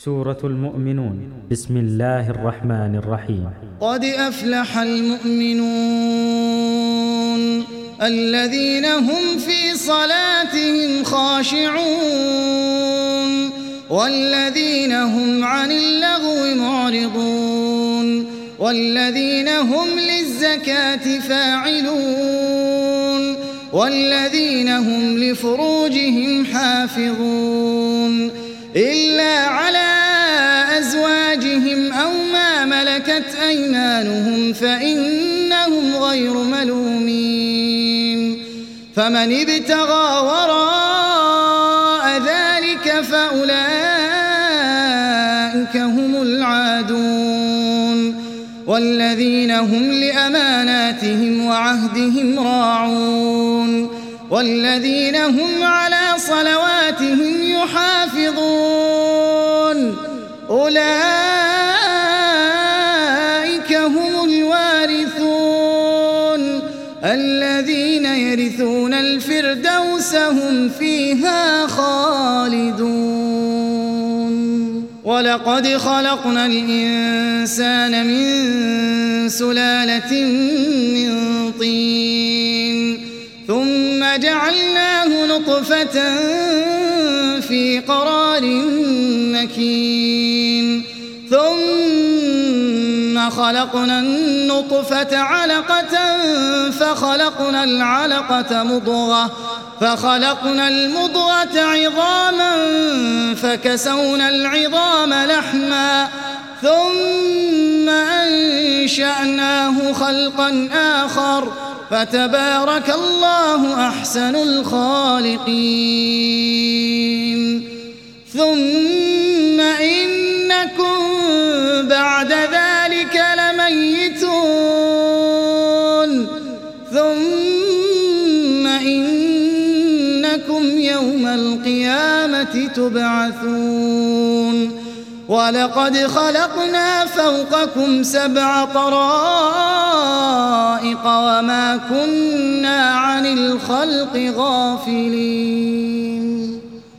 سورة المؤمنون. بسم الله الرحمن الرحيم. قد أفلح المؤمنون الذين هم في صلاتهم خاشعون والذين هم عن اللغو معرضون والذين هم للزكاة فاعلون والذين هم لفروجهم حافظون إلا على أزواجهم أو ما ملكت أيمانهم فإنهم غير ملومين. فمن ابتغى وراء ذلك فأولئك هم العادون والذين هم لأماناتهم وعهدهم راعون والذين هم على صلواتهم يحافظون أولئك هم الوارثون الذين يرثون الفردوس هم فيها خالدون. ولقد خلقنا الإنسان من سلالة من طين ثم جعلناه نطفة في قرار مكين ثم خلقنا النطفة علقة فخلقنا العلقة مضغة فخلقنا المضغة عظاما فكسونا العظام لحما ثم أنشأناه خلقا آخر فتبارك الله أحسن الخالقين. ثم إنكم بعد ذلك لميتون ثم إنكم يوم القيامة تبعثون. ولقد خلقنا فوقكم 7 طرائق وما كنا عن الخلق غافلين.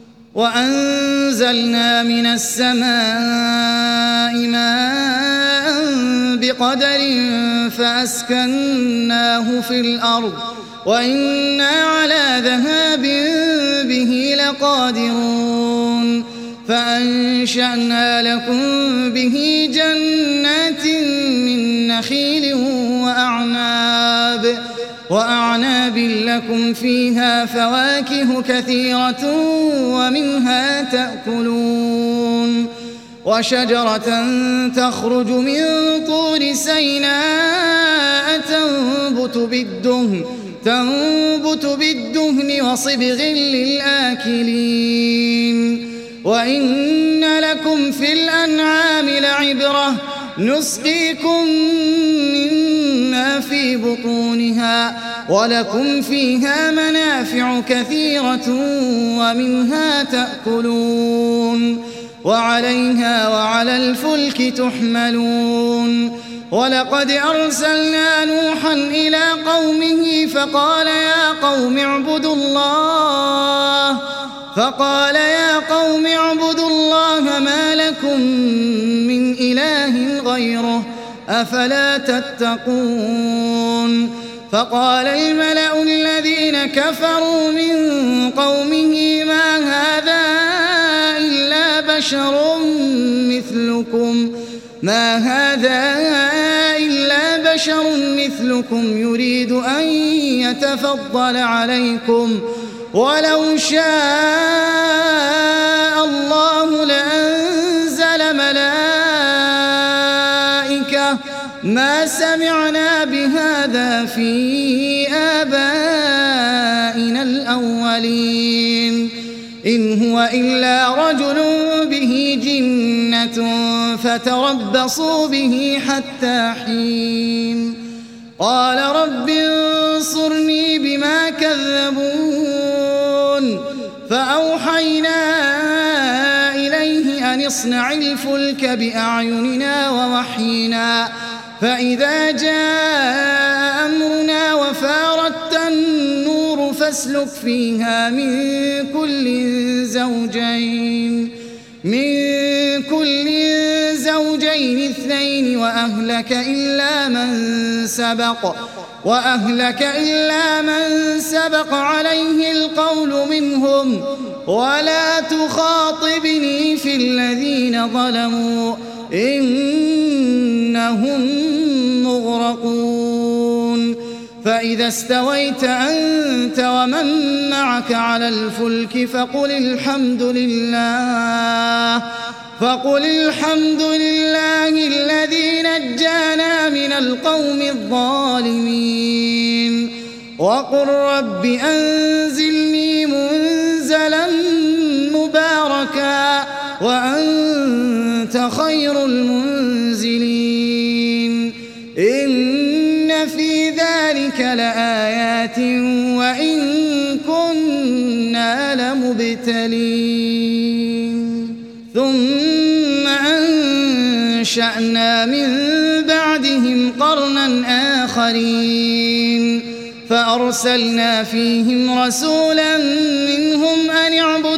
وأنزلنا من السماء ماء بقدر فأسكناه في الأرض وإنا على ذهاب به لقادرون. فأنشأنا لكم به جنات من نخيل وأعناب لكم فيها فواكه كثيرة ومنها تأكلون. وشجرة تخرج من طور سيناء تنبت بالدهن وصبغ للآكلين. وإن لكم في الأنعام لعبرة نسقيكم مما في بطونها ولكم فيها منافع كثيرة ومنها تأكلون وعليها وعلى الفلك تحملون. ولقد أرسلنا نوحا إلى قومه فقال يا قوم اعبدوا الله ما لكم من إله غيره أفلا تتقون. فقال الملأ الذين كفروا من قومه ما هذا إلا بشر مثلكم يريد أن يتفضل عليكم ولو شاء الله لأنزل ملائكة ما سمعنا بهذا في آبائنا الأولين إن هو إلا رجل به جنة فتربصوا به حتى حين. قال رب انصرني بما كذبون. فأوحينا إليه أن اصنع الفلك بأعيننا ووحينا فإذا جاء أمرنا وفارت النور فاسلك فيها من كل من كل زوجين اثنين وأهلك إلا من سبق عليه القول منهم ولا تخاطبني في الذين ظلموا إنهم مغرقون فإذا استويت أنت ومن معك على الفلك فقل الحمد لله الذي نجانا من القوم الظالمين وقل رب أنزلني منزلا مباركا وأنت خير المنزلين إن في ذلك لآيات وإن كنا لمبتلين ثم أنشأنا من بعدهم قرنا آخرين فأرسلنا فيهم رسولا منهم أن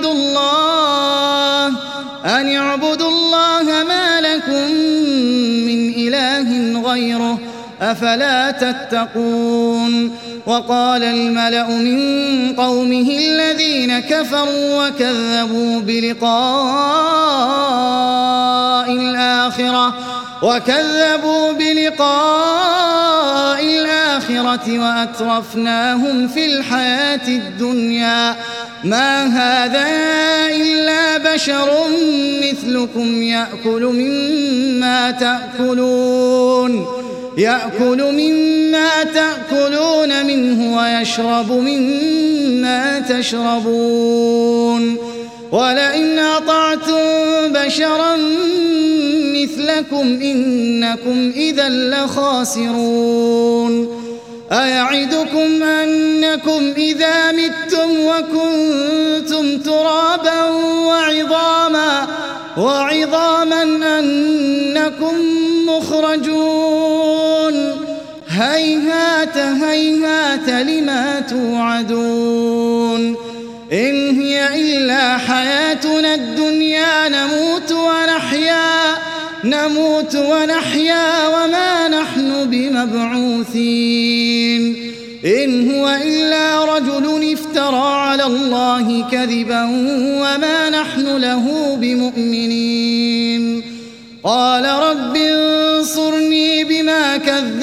اعبدوا الله ما لكم من إله غيره أفلا تتقون وقال الملأ من قومه الذين كفروا وكذبوا بلقاء الآخرة وأترفناهم في الحياة الدنيا ما هذا إلا بشر مثلكم يأكل مما تأكلون منه ويشرب مما تشربون ولئن أطعتم بشرا مثلكم إنكم إذا لخاسرون أيعدكم أنكم إذا متم وكنتم ترابا وعظاما أنكم مخرجون هيهات لما توعدون إن هي إلا حياتنا الدنيا نموت ونحيا وما نحن بمبعوثين إن هو إلا رجل افترى على الله كذبا وما نحن له بمؤمنين قال رب انصرني بما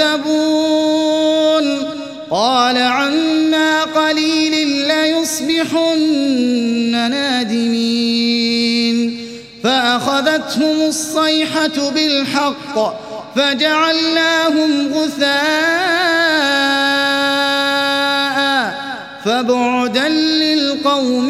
كذبون قال عما قليل ليصبحن نادمين فأخذتهم الصيحة بالحق فجعلناهم غثاء فبعدا للقوم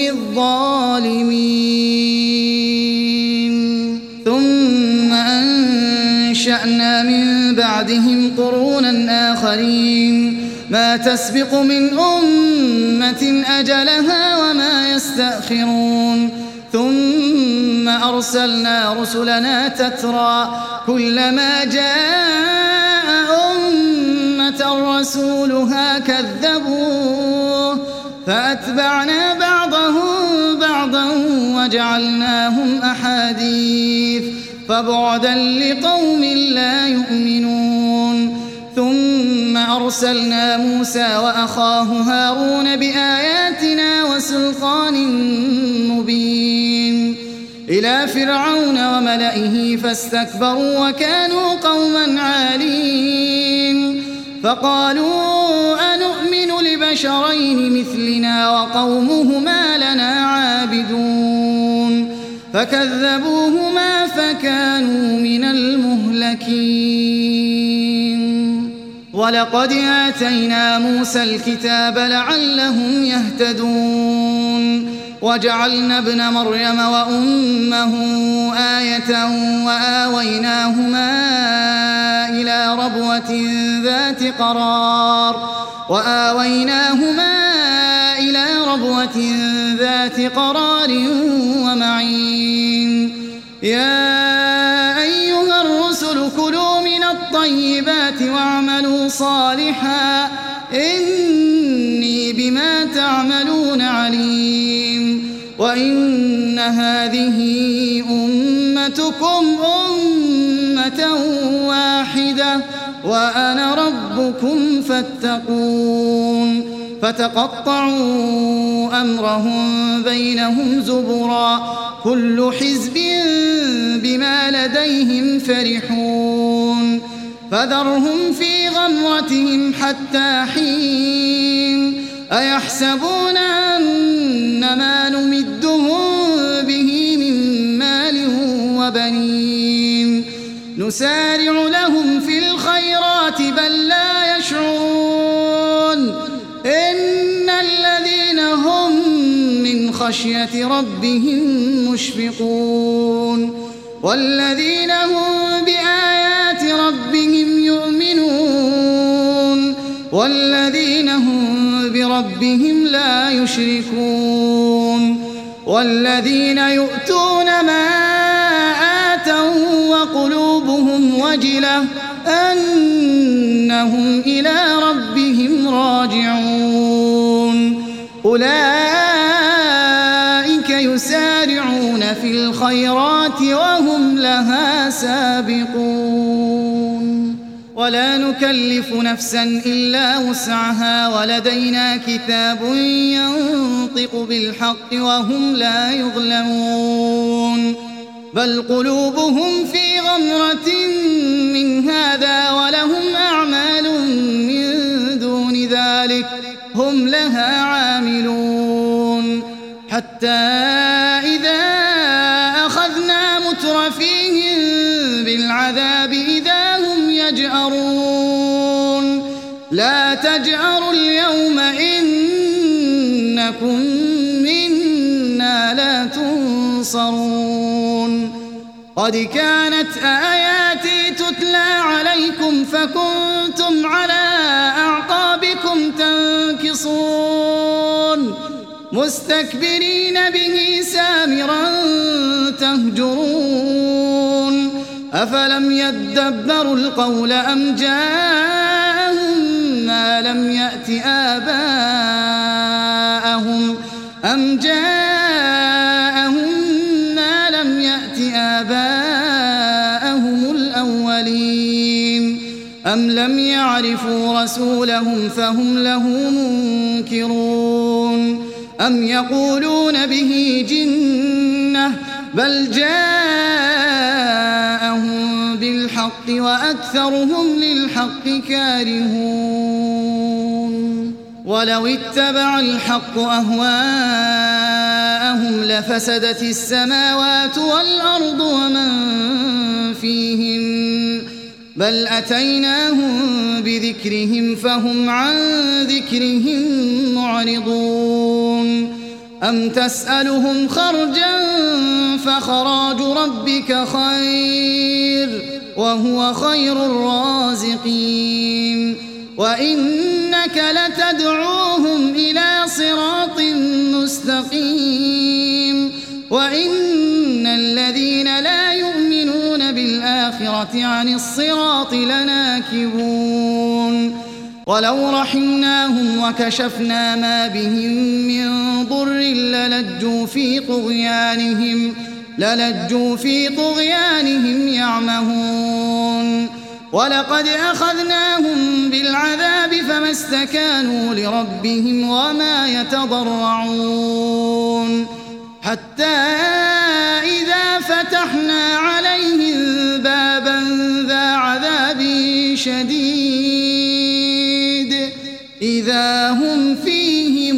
الظالمين ثم أنشأنا من بعدهم قرونا آخرين ما تسبق من أمة أجلها وما يستأخرون ثم أرسلنا رسلنا تترى كلما جاء أمة رسولها كذبوه فأتبعنا بعضهم بعضا وجعلناهم أحاديث فبعدا لقوم لا يؤمنون ثم أرسلنا موسى وأخاه هارون بآياتنا وسلطان مبين إلى فرعون وملئه فاستكبروا وكانوا قوما عالين فقالوا أنؤمن لبشرين مثلنا وقومهما لنا عابدون فكذبوهما فكانوا من المهلكين ولقد آتينا موسى الكتاب لعلهم يهتدون وجعلنا ابن مريم وأمه آية وآويناهما إلى ربوة ذات قرار ومعين يا أيها الرسل كلوا من الطيبات واعملوا صالحا إني بما تعملون عليم وإن هذه أمتكم أمة واحدة وأنا ربكم فاتقون فتقطعوا أمرهم بينهم زبرا كل حزب بما لديهم فرحون فذرهم في غمرتهم حتى حين أيحسبون أن ما نمدهم به من مال وبنين نسارع لهم في الخيرات بل لا يشعرون إن الذين هم من خشية ربهم مشفقون والذين هم بآيات ربهم يؤمنون والذين هم بربهم لا يشركون والذين يؤتون ما آتوا وقلوبهم وجلة أنهم إلى ربهم راجعون أولئك يسارعون في الخيرات وهم لها سابقون ولا نكلف نفسا إلا وسعها ولدينا كتاب ينطق بالحق وهم لا يظلمون بل قلوبهم في غمرة من هذا ولهم أعمال من دون ذلك هم لها عاملون حتى إذا أخذنا مترفيهم بالعذاب إذا هم يجأرون لا تجأروا اليوم إنكم منا لا تنصرون قد كانت آياتي تتلى عليكم فكنتم على أعقابكم تنكصون مستكبرين به سامرا تهجرون أفلم يدبروا القول أم جاءهم ما لم يأت آباءهم الأولين أم لم يعرفوا رسولهم فهم له منكرون أم يقولون به جنة بل جاءهم بالحق وأكثرهم للحق كارهون ولو اتبع الحق أهواءهم لفسدت السماوات والأرض ومن فيهن بل أتيناهم بذكرهم فهم عن ذكرهم معرضون أم تسألهم خرجا فخراج ربك خير وهو خير الرازقين وإنك لتدعوهم إلى صراط مستقيم وإن الذين لا يؤمنون بالآخرة عن الصراط لناكبون ولو رحمناهم وكشفنا ما بهم من ضر للجوا في طغيانهم يعمهون ولقد أخذناهم بالعذاب فما استكانوا لربهم وما يتضرعون حتى إذا فتحنا عليهم بابا ذا عذاب شديد إذا هم فيه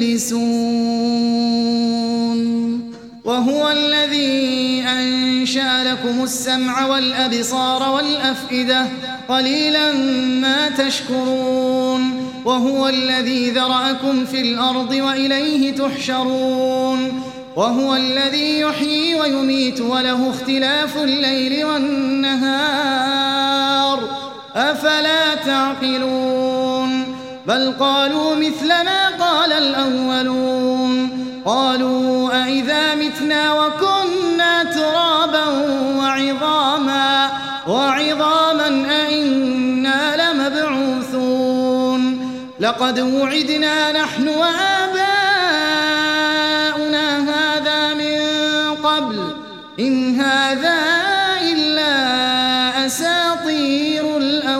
مبلسون وهو الذي أنشأ لكم السمع والأبصار والأفئدة قليلا ما تشكرون وهو الذي ذرأكم في الأرض وإليه تحشرون وهو الذي يحيي ويميت وله اختلاف الليل والنهار أفلا تعقلون بل قالوا مثل ما قال الأولون قالوا أئذا متنا وكنا ترابا وعظاما أئنا لمبعوثون لقد وعدنا نحن وآباؤنا هذا من قبل إن هذا إلا أساطير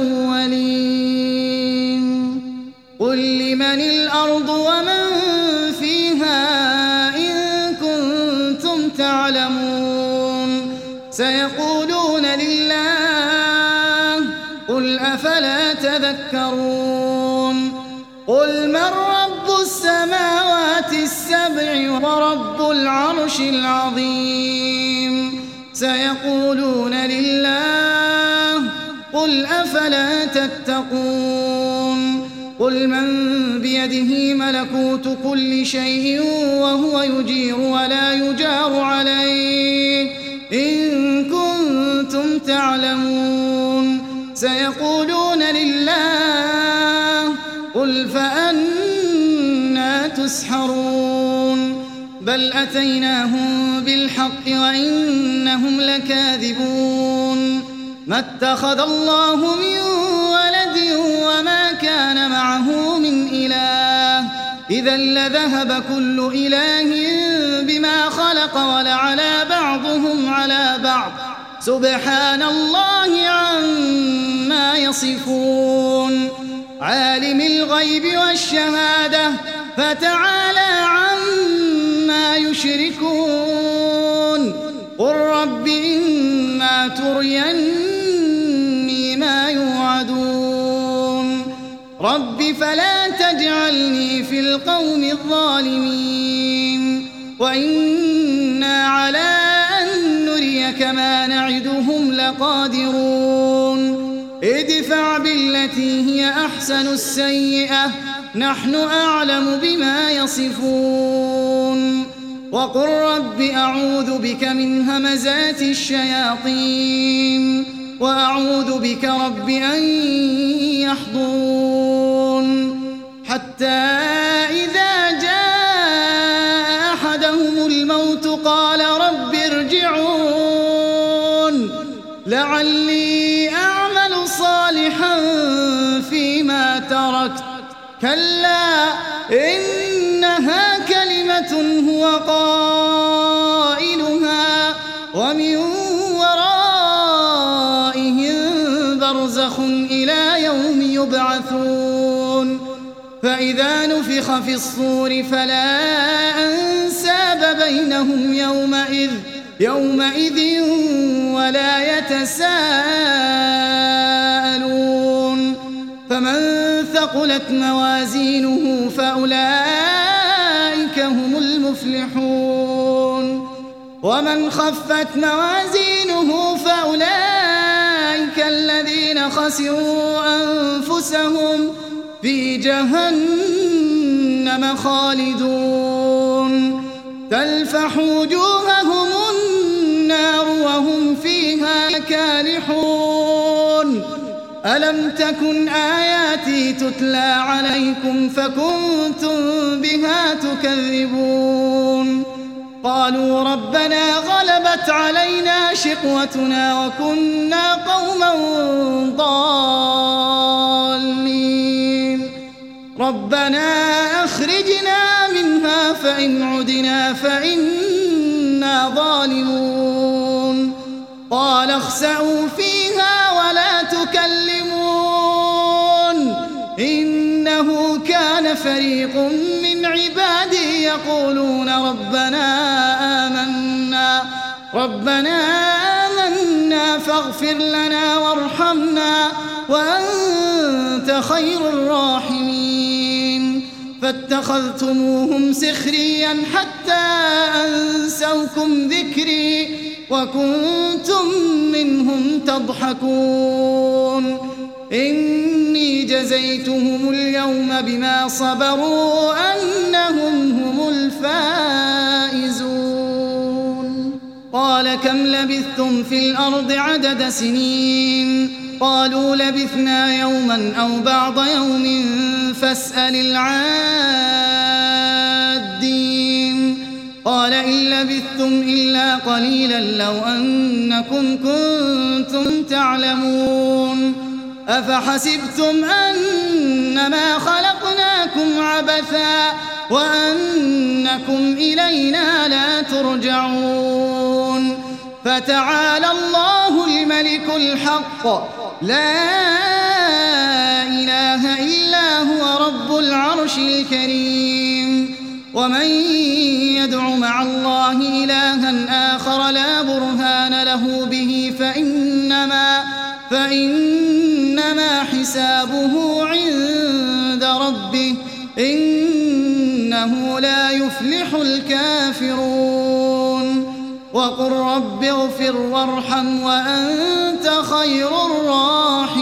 الأولين قل لمن الأرض ومن فيها إن كنتم تعلمون سيقولون لله قل أفلا تذكرون قل من رب السماوات السبع ورب العرش العظيم سيقولون لله قل أفلا تتقون قل من بيده ملكوت كل شيء وهو يجير ولا يجار عليه إن كنتم تعلمون سيقولون لله قل فأنى تسحرون بل أتيناهم بالحق وإنهم لكاذبون ما اتخذ الله من ولد وما كان معه من إله إذا لذهب كل إله بما خلق ولعلى بعضهم على بعض سبحان الله عما يصفون عالم الغيب والشهادة فتعالى عما يشركون قل رب إما تريني ما يوعدون رب فلا تجعلني في القوم الظالمين وإنا على أن نريك ما نعدهم لقادرون ادفع بالتي هي أحسن السيئة نحن أعلم بما يصفون وقل رب أعوذ بك من همزات الشياطين وأعوذ بك رب أن يحضرون حتى إذا جاء أحدهم الموت قال رب ارجعون لعلي أعمل صالحا فيما تركت كلا إنها كلمة هو قائلها ومن ورائهم برزخ إلى يوم يبعثون فإذا نفخ في الصور فلا أنساب بينهم يومئذ ولا يتساءلون فمن ثقلت موازينه فأولئك هم المفلحون ومن خفت موازينه فأولئك الذين خسروا أنفسهم في جهنم خالدون تلفح وجوههم النار وهم فيها كالحون ألم تكن آياتي تتلى عليكم فكنتم بها تكذبون قالوا ربنا غلبت علينا شقوتنا وكنا قوما ضالين ربنا أخرجنا منها فإن عدنا فإنا ظالمون قال اخسئوا فيها ولا تكلمون إنه كان فريق من عبادي يقولون ربنا آمنا فاغفر لنا وارحمنا وأنت خير الراحمين فاتخذتموهم سخريا حتى أنسوكم ذكري وكنتم منهم تضحكون إني جزيتهم اليوم بما صبروا أنهم هم الفائزون قال كم لبثتم في الأرض عدد سنين قالوا لبثنا يوما أو بعض يوم فاسأل العادين قال إن لبثتم إلا قليلا لو أنكم كنتم تعلمون أفحسبتم أنما خلقناكم عبثا وأنكم إلينا لا ترجعون فتعالى الله الملك الحق لا إله إلا هو رب العرش الكريم ومن يدع مع الله إلها آخر لا برهان له به فإنما حسابه عند ربه إنه لا يفلح الكافرون وقل رب اغفر وارحم وأنت خير الراحمين